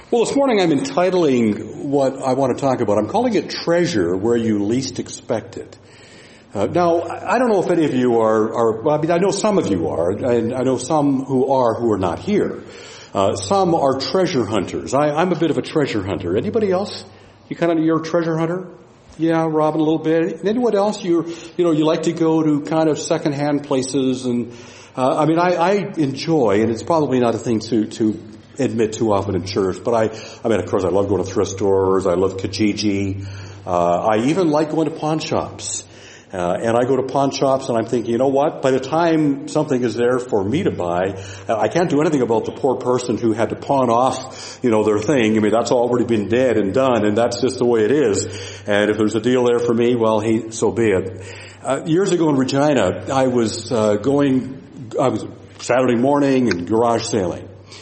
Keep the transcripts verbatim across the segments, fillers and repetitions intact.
Well, this morning I'm entitling what I want to talk about. I'm calling it Treasure Where You Least Expect It. Uh, now, I don't know if any of you are, are, well, I mean, I know some of you are, and I know some who are who are not here. Uh, some are treasure hunters. I, I'm a bit of a treasure hunter. Anybody else? You kind of, you're a treasure hunter? Yeah, Robin, a little bit. Anyone else? You, you know, you like to go to kind of secondhand places, and uh, I mean, I, I enjoy, and it's probably not a thing to to admit too often in church, but I, I mean, of course, I love going to thrift stores. I love Kijiji. Uh, I even like going to pawn shops. Uh, and I go to pawn shops and I'm thinking, you know what? By the time something is there for me to buy, uh, I can't do anything about the poor person who had to pawn off, you know, their thing. I mean, that's already been dead and done, and that's just the way it is. And if there's a deal there for me, well, he, so be it. Uh, years ago in Regina, I was, uh, going, I was Saturday morning and garage sailing.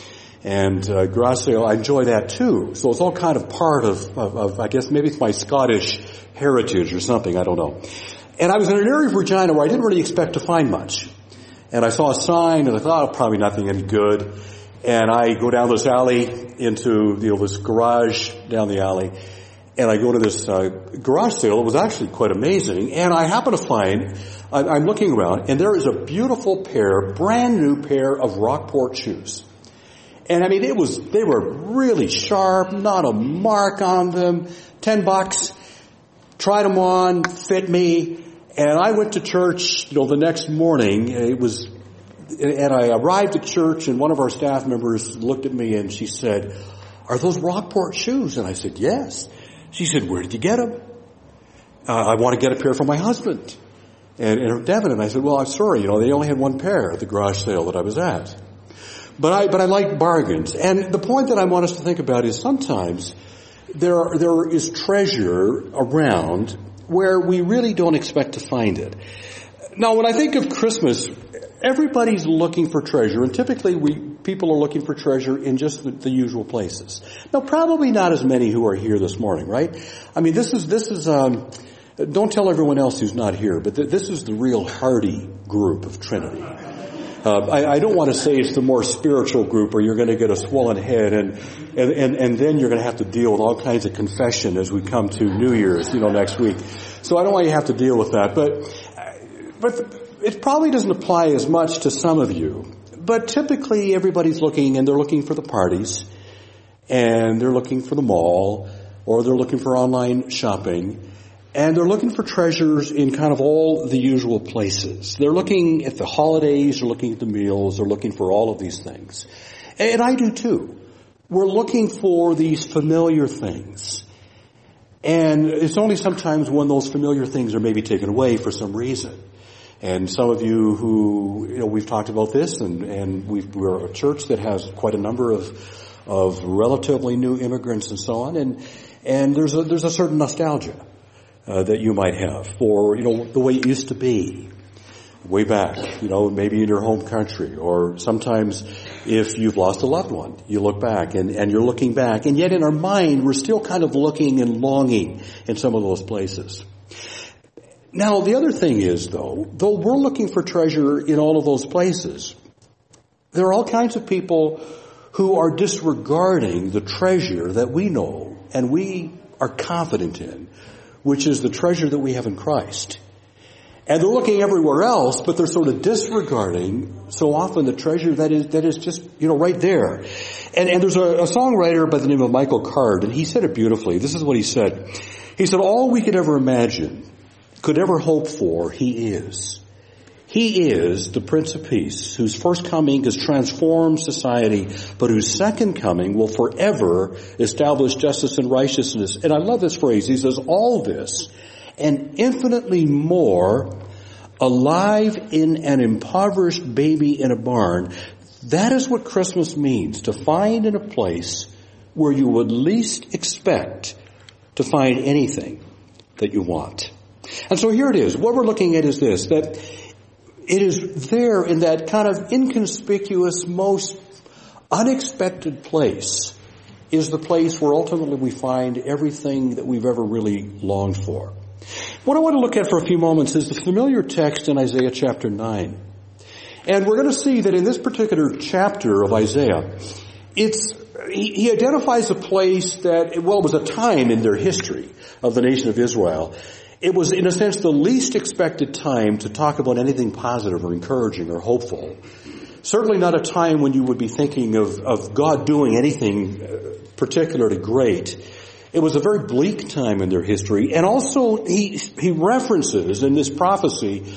And uh, garage sale, I enjoy that too. So it's all kind of part of, of, of, I guess maybe it's my Scottish heritage or something, I don't know. And I was in an area of Regina where I didn't really expect to find much. And I saw a sign and I thought, oh, probably nothing any good. And I go down this alley into, you know, this garage down the alley. And I go to this uh, garage sale. It was actually quite amazing. And I happen to find, I, I'm looking around, and there is a beautiful pair, brand new pair of Rockport shoes. And I mean, it was, they were really sharp, not a mark on them, ten bucks, tried them on, fit me, and I went to church, you know, the next morning. It was, and I arrived at church, and one of our staff members looked at me and she said, "Are those Rockport shoes?" And I said, "Yes." She said, "Where did you get them?" Uh, "I want to get a pair for my husband and, and Devin." And I said, "Well, I'm sorry, you know, they only had one pair at the garage sale that I was at." But I, but I like bargains. And the point that I want us to think about is sometimes there are, there is treasure around where we really don't expect to find it. Now, when I think of Christmas, everybody's looking for treasure, and typically we, people are looking for treasure in just the, the usual places. Now, probably not as many who are here this morning, right? I mean, this is, this is, um, don't tell everyone else who's not here, but th- this is the real hardy group of Trinity. Uh, I, I don't want to say it's the more spiritual group where you're going to get a swollen head and, and, and, and then you're going to have to deal with all kinds of confession as we come to New Year's, you know, next week. So I don't want you to have to deal with that. But, but it probably doesn't apply as much to some of you. But typically everybody's looking, and they're looking for the parties, and they're looking for the mall, or they're looking for online shopping. And they're looking for treasures in kind of all the usual places. They're looking at the holidays, they're looking at the meals, they're looking for all of these things. And I do too. We're looking for these familiar things. And it's only sometimes when those familiar things are maybe taken away for some reason. And some of you who, you know, we've talked about this, and, and we've, we're a church that has quite a number of, of relatively new immigrants and so on. And, and there's a, there's a certain nostalgia. Uh, that you might have for, you know, the way it used to be way back, you know, maybe in your home country, or sometimes if you've lost a loved one, you look back and, and you're looking back, and yet in our mind we're still kind of looking and longing in some of those places. Now, the other thing is, though, though we're looking for treasure in all of those places, there are all kinds of people who are disregarding the treasure that we know and we are confident in, which is the treasure that we have in Christ. And they're looking everywhere else, but they're sort of disregarding so often the treasure that is, that is just, you know, right there. And, and there's a, a songwriter by the name of Michael Card, and he said it beautifully. This is what he said. He said, "All we could ever imagine, could ever hope for, he is. He is the Prince of Peace, whose first coming has transformed society, but whose second coming will forever establish justice and righteousness." And I love this phrase. He says, "All this and infinitely more, alive in an impoverished baby in a barn." That is what Christmas means, to find in a place where you would least expect to find anything that you want. And so here it is. What we're looking at is this, that it is there in that kind of inconspicuous, most unexpected place is the place where ultimately we find everything that we've ever really longed for. What I want to look at for a few moments is the familiar text in Isaiah chapter nine. And we're going to see that in this particular chapter of Isaiah, it's he, he identifies a place that, well, it was a time in their history of the nation of Israel. It was, in a sense, the least expected time to talk about anything positive or encouraging or hopeful. Certainly not a time when you would be thinking of, of God doing anything particularly great. It was a very bleak time in their history. And also, he, he references in this prophecy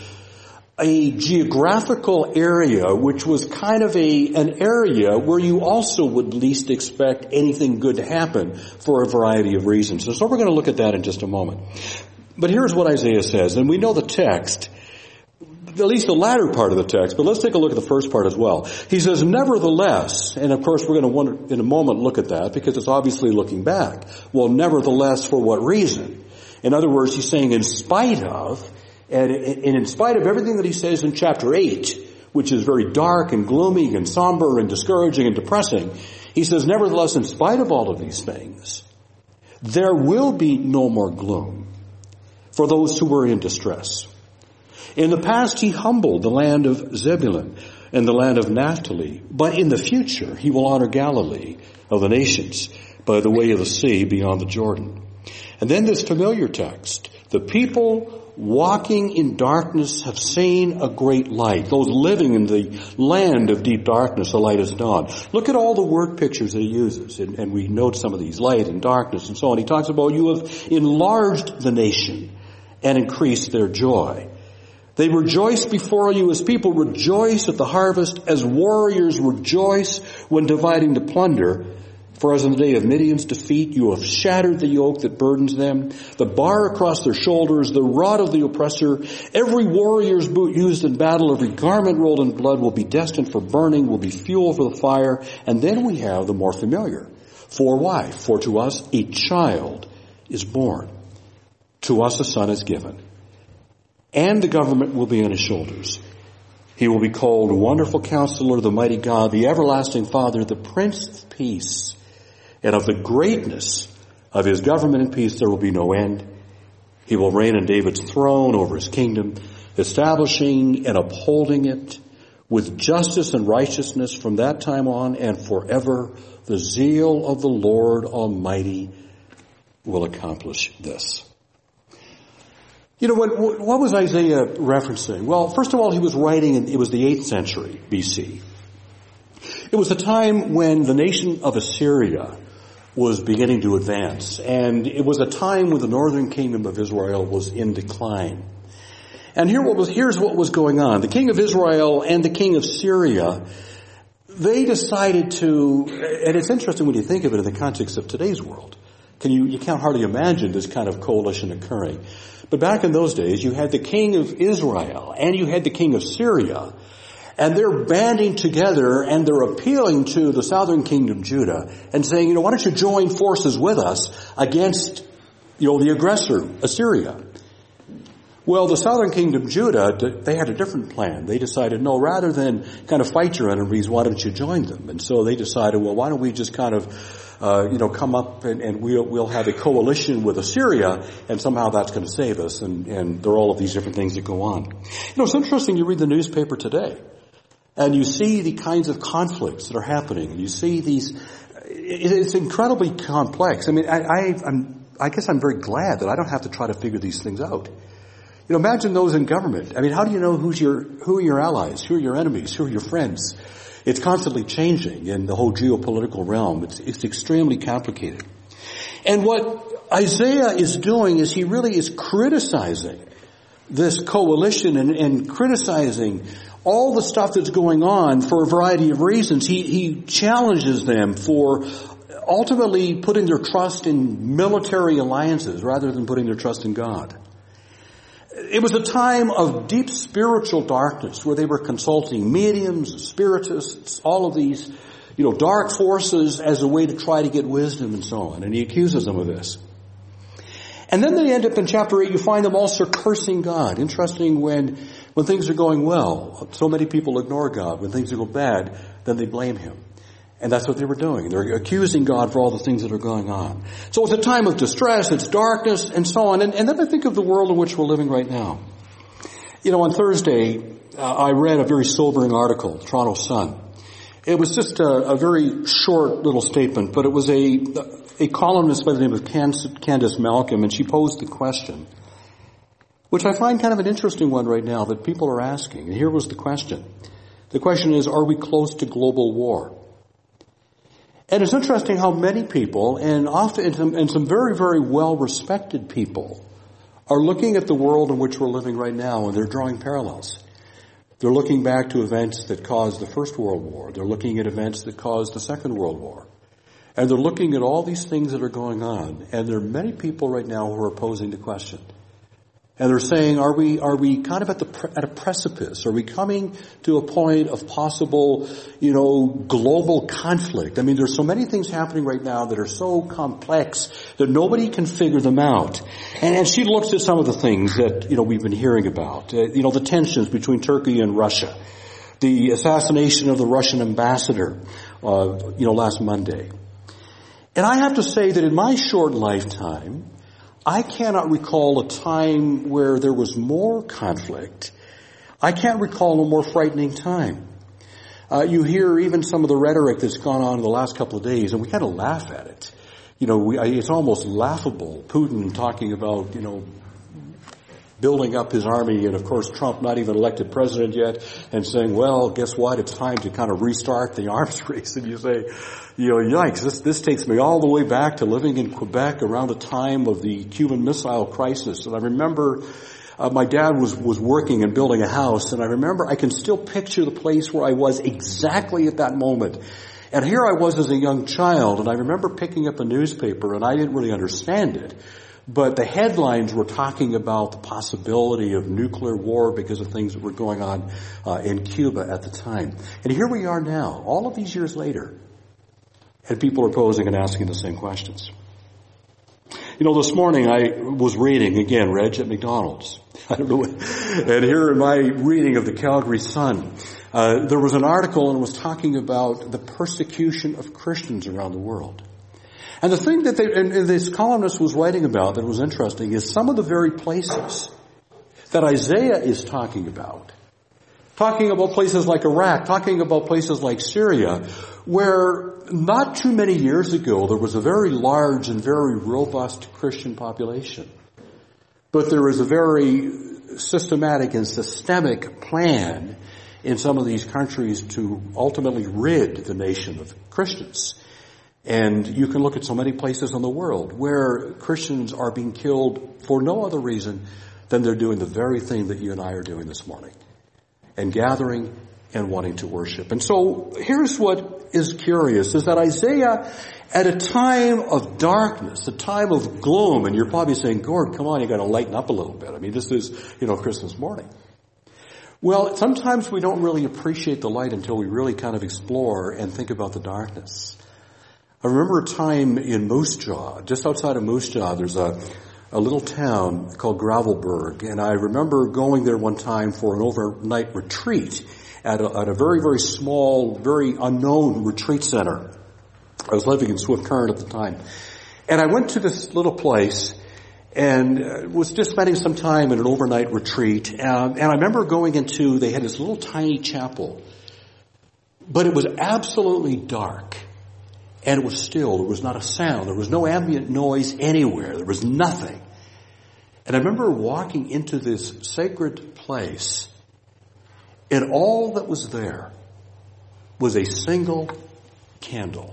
a geographical area which was kind of a, an area where you also would least expect anything good to happen for a variety of reasons. So, so we're going to look at that in just a moment. But here's what Isaiah says, and we know the text, at least the latter part of the text, but let's take a look at the first part as well. He says, nevertheless, and of course we're going to wonder, in a moment look at that because it's obviously looking back. Well, nevertheless, for what reason? In other words, he's saying in spite of, and in spite of everything that he says in chapter eight, which is very dark and gloomy and somber and discouraging and depressing, he says, nevertheless, in spite of all of these things, there will be no more gloom for those who were in distress. In the past, he humbled the land of Zebulun and the land of Naphtali, but in the future, he will honor Galilee of the nations by the way of the sea beyond the Jordan. And then this familiar text, the people walking in darkness have seen a great light. Those living in the land of deep darkness, the light has dawned. Look at all the word pictures that he uses, and, and we note some of these, light and darkness and so on. He talks about you have enlarged the nation and increased their joy. They rejoice before you as people rejoice at the harvest, as warriors rejoice when dividing the plunder. For as in the day of Midian's defeat, you have shattered the yoke that burdens them, the bar across their shoulders, the rod of the oppressor. Every warrior's boot used in battle, every garment rolled in blood will be destined for burning, will be fuel for the fire. And then we have the more familiar. For why? For to us a child is born. To us a son is given. And the government will be on his shoulders. He will be called Wonderful Counselor, the Mighty God, the Everlasting Father, the Prince of Peace. And of the greatness of his government and peace there will be no end. He will reign on David's throne over his kingdom, establishing and upholding it with justice and righteousness from that time on and forever. The zeal of the Lord Almighty will accomplish this. You know, what, what was Isaiah referencing? Well, first of all, he was writing, in, it was the eighth century B C. It was a time when the nation of Assyria was beginning to advance, and it was a time when the northern kingdom of Israel was in decline. And here what was, here's what was going on. The king of Israel and the king of Syria, they decided to, and it's interesting when you think of it in the context of today's world. Can you, you can't hardly imagine this kind of coalition occurring. But back in those days, you had the king of Israel and you had the king of Syria, and they're banding together and they're appealing to the southern kingdom, Judah, and saying, you know, why don't you join forces with us against, you know, the aggressor, Assyria? Well, the southern kingdom, Judah, they had a different plan. They decided, no, rather than kind of fight your enemies, why don't you join them? And so they decided, well, why don't we just kind of, uh, you know, come up and, and we'll, we'll have a coalition with Assyria, and somehow that's going to save us. And, and there are all of these different things that go on. You know, it's interesting, you read the newspaper today, and you see the kinds of conflicts that are happening, and you see these, it's incredibly complex. I mean, I, I, I'm, I guess I'm very glad that I don't have to try to figure these things out. You know, imagine those in government. I mean, how do you know who's your, who are your allies, who are your enemies, who are your friends? It's constantly changing in the whole geopolitical realm. It's, it's extremely complicated. And what Isaiah is doing is he really is criticizing this coalition and, and criticizing all the stuff that's going on for a variety of reasons. He, he challenges them for ultimately putting their trust in military alliances rather than putting their trust in God. It was a time of deep spiritual darkness where they were consulting mediums, spiritists, all of these, you know, dark forces as a way to try to get wisdom and so on. And he accuses them of this. And then they end up in chapter eight, you find them also cursing God. Interesting, when, when things are going well, so many people ignore God. When things go bad, then they blame him. And that's what they were doing. They're accusing God for all the things that are going on. So it's a time of distress, it's darkness, and so on. And, and then I think of the world in which we're living right now. You know, on Thursday, uh, I read a very sobering article, the Toronto Sun. It was just a, a very short little statement, but it was a, a columnist by the name of Candace Malcolm, and she posed the question, which I find kind of an interesting one right now that people are asking. And here was the question. The question is, are we close to global war? And it's interesting how many people, and often, and some, and some very, very well-respected people, are looking at the world in which we're living right now, and they're drawing parallels. They're looking back to events that caused the First World War. They're looking at events that caused the Second World War. And they're looking at all these things that are going on. And there are many people right now who are posing the question. And they're saying, are we, are we kind of at the, at a precipice? Are we coming to a point of possible, you know, global conflict? I mean, there's so many things happening right now that are so complex that nobody can figure them out. And, and she looks at some of the things that, you know, we've been hearing about. Uh, you know, the tensions between Turkey and Russia. The assassination of the Russian ambassador, uh, you know, last Monday. And I have to say that in my short lifetime, I cannot recall a time where there was more conflict. I can't recall a more frightening time. Uh, you hear even some of the rhetoric that's gone on in the last couple of days, and we kind of laugh at it. You know, we, it's almost laughable. Putin talking about, you know, building up his army, and of course Trump not even elected president yet, and saying, well, guess what, it's time to kind of restart the arms race. And you say, you know, yikes, this, this takes me all the way back to living in Quebec around the time of the Cuban Missile Crisis. And I remember uh, my dad was, was working and building a house, and I remember I can still picture the place where I was exactly at that moment. And here I was as a young child, and I remember picking up a newspaper, and I didn't really understand it. But the headlines were talking about the possibility of nuclear war because of things that were going on uh, in Cuba at the time. And here we are now, all of these years later, and people are posing and asking the same questions. You know, this morning I was reading, again, Reg, at McDonald's. I don't know what, and here in my reading of the Calgary Sun, uh, there was an article and it was talking about the persecution of Christians around the world. And the thing that they, and, and this columnist was writing about that was interesting is some of the very places that Isaiah is talking about. Talking about places like Iraq, talking about places like Syria, where not too many years ago there was a very large and very robust Christian population. But there was a very systematic and systemic plan in some of these countries to ultimately rid the nation of Christians. And you can look at so many places in the world where Christians are being killed for no other reason than they're doing the very thing that you and I are doing this morning. And gathering and wanting to worship. And so here's what is curious, is that Isaiah, at a time of darkness, a time of gloom, and you're probably saying, Gord, come on, you got to lighten up a little bit. I mean, this is, you know, Christmas morning. Well, sometimes we don't really appreciate the light until we really kind of explore and think about the darkness. I remember a time in Moose Jaw, just outside of Moose Jaw, there's a, a little town called Gravelburg, and I remember going there one time for an overnight retreat at a, at a very, very small, very unknown retreat center. I was living in Swift Current at the time. And I went to this little place and was just spending some time in an overnight retreat. Um, and I remember going into, they had this little tiny chapel, but it was absolutely dark. And it was still. There was not a sound. There was no ambient noise anywhere. There was nothing. And I remember walking into this sacred place, and all that was there was a single candle.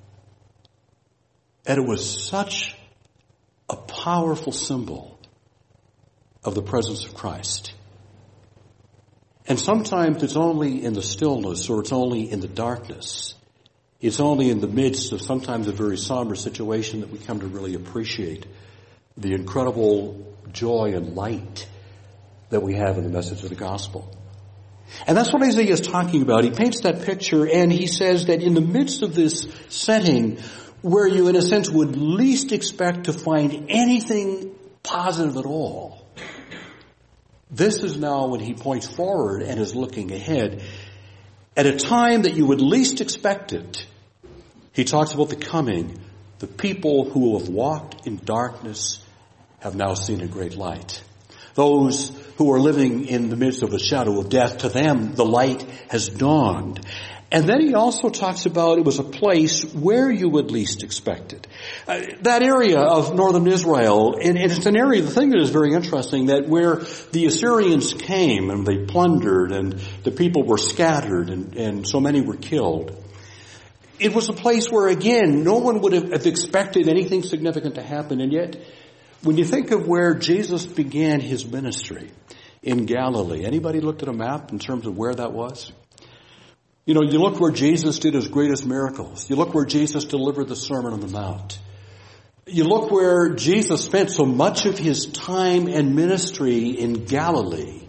And it was such a powerful symbol of the presence of Christ. And sometimes it's only in the stillness, or it's only in the darkness. It's only in the midst of sometimes a very somber situation that we come to really appreciate the incredible joy and light that we have in the message of the gospel. And that's what Isaiah is talking about. He paints that picture and he says that in the midst of this setting where you in a sense would least expect to find anything positive at all, this is now when he points forward and is looking ahead. At a time that you would least expect it, he talks about the coming. The people who have walked in darkness have now seen a great light. Those who are living in the midst of the shadow of death, to them the light has dawned. And then he also talks about it was a place where you would least expect it. Uh, that area of northern Israel, and, and it's an area, the thing that is very interesting, that where the Assyrians came and they plundered and the people were scattered and, and so many were killed. It was a place where, again, no one would have expected anything significant to happen. And yet, when you think of where Jesus began his ministry in Galilee, anybody looked at a map in terms of where that was? You know, you look where Jesus did his greatest miracles. You look where Jesus delivered the Sermon on the Mount. You look where Jesus spent so much of his time and ministry in Galilee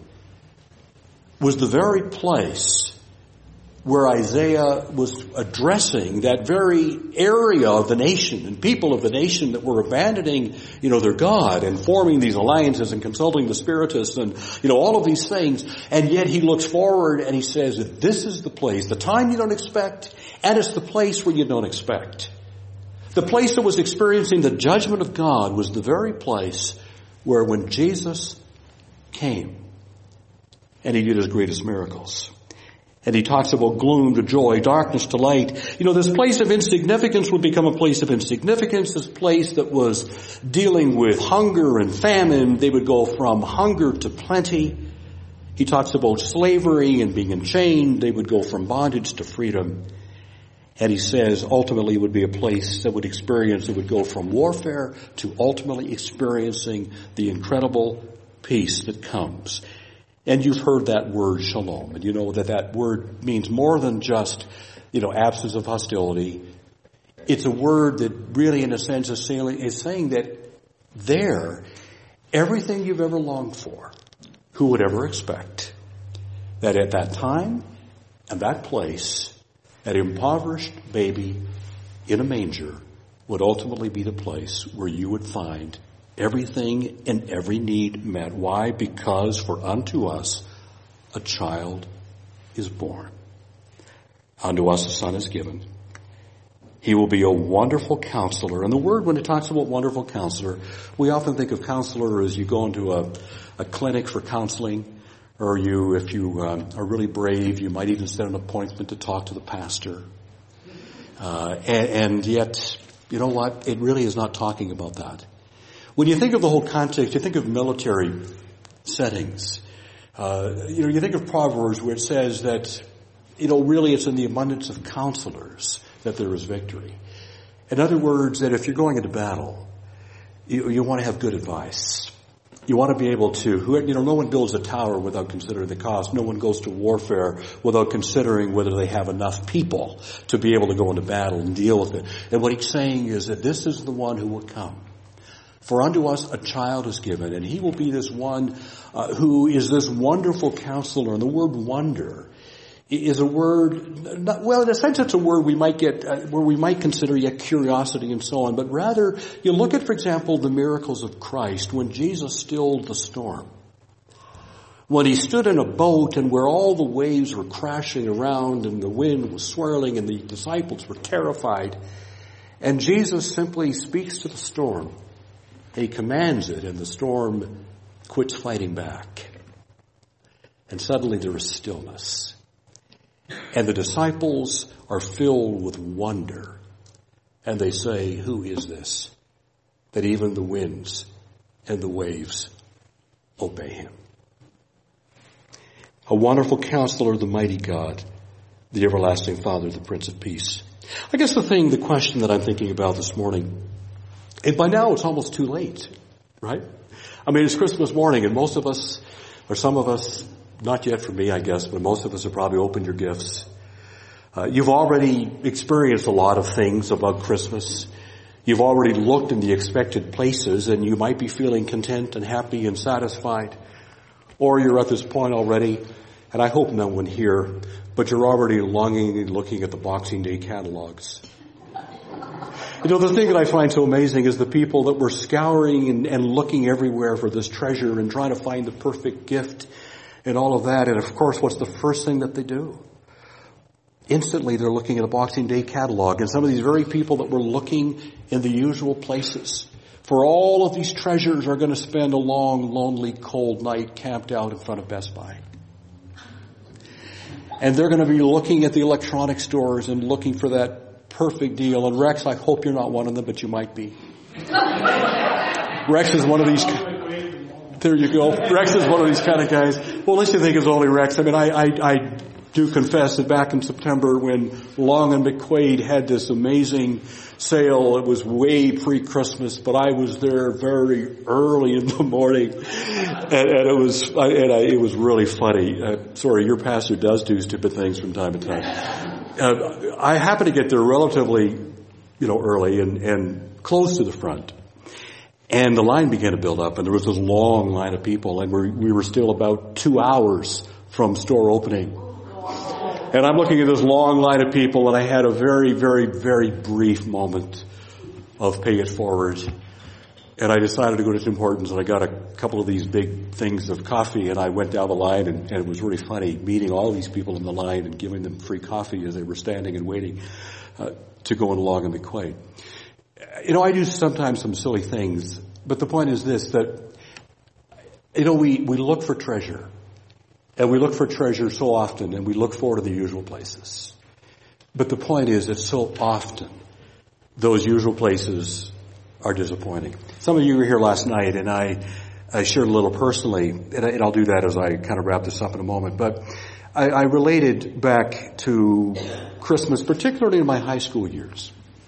was the very place where Isaiah was addressing that very area of the nation and people of the nation that were abandoning, you know, their God and forming these alliances and consulting the spiritists and, you know, all of these things. And yet he looks forward and he says that this is the place, the time you don't expect, and it's the place where you don't expect. The place that was experiencing the judgment of God was the very place where when Jesus came and he did his greatest miracles. And he talks about gloom to joy, darkness to light. You know, this place of insignificance would become a place of insignificance. This place that was dealing with hunger and famine, they would go from hunger to plenty. He talks about slavery and being enchained. They would go from bondage to freedom. And he says ultimately it would be a place that would experience, it would go from warfare to ultimately experiencing the incredible peace that comes. And you've heard that word shalom. And you know that that word means more than just, you know, absence of hostility. It's a word that really, in a sense, is saying, is saying that there, everything you've ever longed for, who would ever expect that at that time and that place, that impoverished baby in a manger would ultimately be the place where you would find everything and every need met. Why? Because for unto us a child is born. Unto us a son is given. He will be a wonderful counselor. And the word, when it talks about wonderful counselor, we often think of counselor as you go into a, a clinic for counseling, or you, if you um, are really brave, you might even set an appointment to talk to the pastor. Uh, and, and yet, you know what? It really is not talking about that. When you think of the whole context, you think of military settings. Uh, you know, you think of Proverbs where it says that, you know, really it's in the abundance of counselors that there is victory. In other words, that if you're going into battle, you, you want to have good advice. You want to be able to, you know, no one builds a tower without considering the cost. No one goes to warfare without considering whether they have enough people to be able to go into battle and deal with it. And what he's saying is that this is the one who will come. For unto us a child is given, and he will be this one uh, who is this wonderful counselor. And the word wonder is a word, not, well, in a sense it's a word we might get, uh, where we might consider yet curiosity and so on. But rather, you look at, for example, the miracles of Christ when Jesus stilled the storm. When he stood in a boat and where all the waves were crashing around and the wind was swirling and the disciples were terrified. And Jesus simply speaks to the storm. He commands it, and the storm quits fighting back. And suddenly there is stillness. And the disciples are filled with wonder. And they say, who is this? That even the winds and the waves obey him. A wonderful counselor, the mighty God, the everlasting Father, the Prince of Peace. I guess the thing, the question that I'm thinking about this morning, and by now it's almost too late, right? I mean, it's Christmas morning and most of us, or some of us, not yet for me, I guess, but most of us have probably opened your gifts. Uh, you've already experienced a lot of things about Christmas. You've already looked in the expected places and you might be feeling content and happy and satisfied. Or you're at this point already, and I hope no one here, but you're already longing and looking at the Boxing Day catalogs. You know, the thing that I find so amazing is the people that were scouring and, and looking everywhere for this treasure and trying to find the perfect gift and all of that. And of course, what's the first thing that they do? Instantly, they're looking at a Boxing Day catalog. And some of these very people that were looking in the usual places for all of these treasures are going to spend a long, lonely, cold night camped out in front of Best Buy. And they're going to be looking at the electronic stores and looking for that perfect deal. And Rex, I hope you're not one of them, but you might be. Rex is one of these... There you go. Rex is one of these kind of guys. Well, let's just think it's only Rex. I mean, I, I, I do confess that back in September when Long and McQuaid had this amazing sale, it was way pre-Christmas, but I was there very early in the morning, and, and it was, and I, it was really funny. Uh, sorry, your pastor does do stupid things from time to time. Uh, I happened to get there relatively, you know, early and, and close to the front. And the line began to build up, and there was this long line of people, and we we were still about two hours from store opening. And I'm looking at this long line of people, and I had a very, very, very brief moment of pay it forward. And I decided to go to Tim Hortons, and I got a couple of these big things of coffee, and I went down the line, and, and it was really funny meeting all these people in the line and giving them free coffee as they were standing and waiting uh, to go in Long and McQuaid. You know, I do sometimes some silly things, but the point is this, that, you know, we, we look for treasure. And we look for treasure so often, and we look forward to the usual places. But the point is that so often, those usual places are disappointing. Some of you were here last night, and I, I shared a little personally, and, I, and I'll do that as I kind of wrap this up in a moment, but I, I related back to Christmas, particularly in my high school years.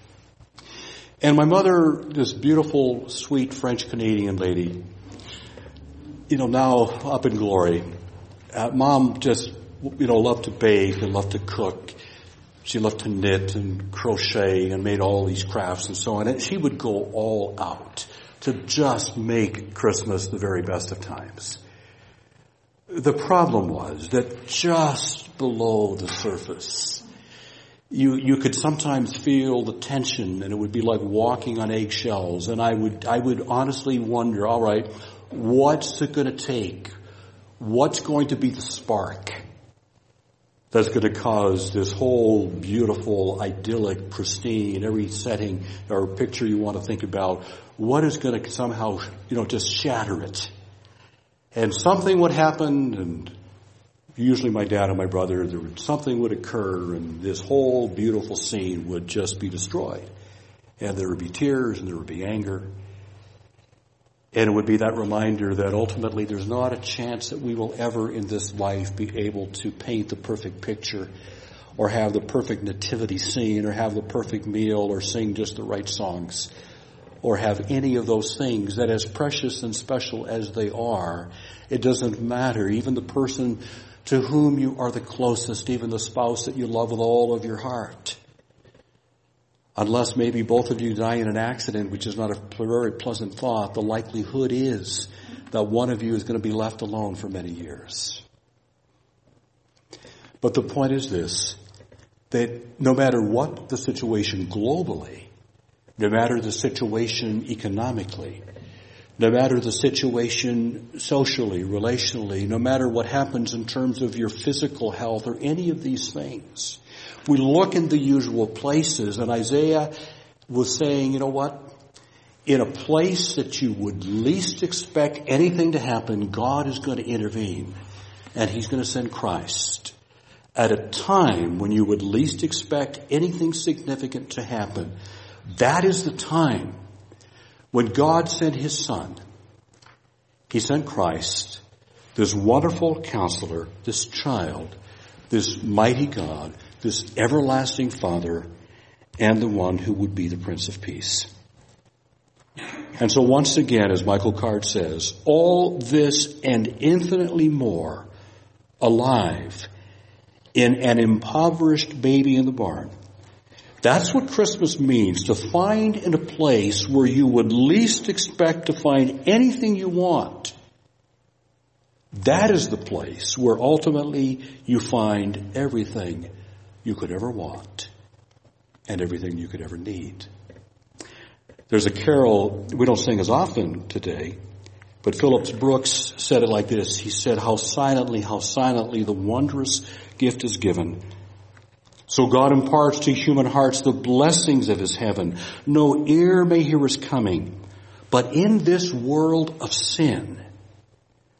And my mother, this beautiful, sweet French-Canadian lady, you know, now up in glory. Uh, Mom just, you know, loved to bake and loved to cook. She loved to knit and crochet and made all these crafts and so on. And she would go all out to just make Christmas the very best of times. The problem was that just below the surface, You, you could sometimes feel the tension, and it would be like walking on eggshells. And I would, I would honestly wonder, all right, what's it going to take? What's going to be the spark that's going to cause this whole beautiful, idyllic, pristine, every setting or picture you want to think about, what is going to somehow, you know, just shatter it? And something would happen, and usually my dad and my brother, there would, something would occur, and this whole beautiful scene would just be destroyed. And there would be tears, and there would be anger. And it would be that reminder that ultimately there's not a chance that we will ever in this life be able to paint the perfect picture, or have the perfect nativity scene, or have the perfect meal, or sing just the right songs, or have any of those things that, as precious and special as they are, it doesn't matter. Even the person to whom you are the closest, even the spouse that you love with all of your heart, unless maybe both of you die in an accident, which is not a very pleasant thought, the likelihood is that one of you is going to be left alone for many years. But the point is this, that no matter what the situation globally, no matter the situation economically, no matter the situation socially, relationally, no matter what happens in terms of your physical health or any of these things, we look in the usual places, and Isaiah was saying, you know what? In a place that you would least expect anything to happen, God is going to intervene, and He's going to send Christ. At a time when you would least expect anything significant to happen, that is the time when God sent His Son. He sent Christ, this wonderful counselor, this child, this mighty God, this everlasting Father, and the one who would be the Prince of Peace. And so once again, as Michael Card says, all this and infinitely more alive in an impoverished baby in the barn. That's what Christmas means, to find in a place where you would least expect to find anything you want. That is the place where ultimately you find everything you could ever want and everything you could ever need. There's a carol we don't sing as often today, but Phillips Brooks said it like this. He said, "How silently, how silently the wondrous gift is given. So God imparts to human hearts the blessings of His heaven. No ear may hear His coming, but in this world of sin,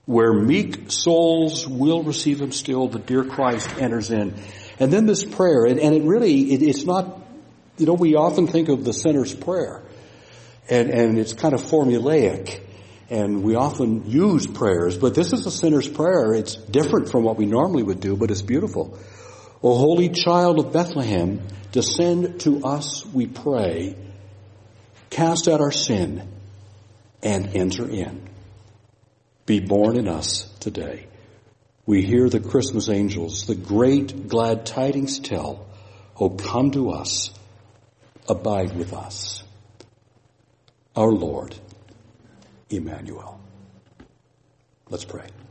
where meek souls will receive him still, the dear Christ enters in. And then this prayer, and, and it really, it, it's not, you know, we often think of the sinner's prayer, and, and it's kind of formulaic, and we often use prayers, but this is a sinner's prayer. It's different from what we normally would do, but it's beautiful. O Holy Child of Bethlehem, descend to us, we pray, cast out our sin, and enter in. Be born in us today. We hear the Christmas angels, the great glad tidings tell, O come to us, abide with us. Our Lord, Emmanuel. Let's pray.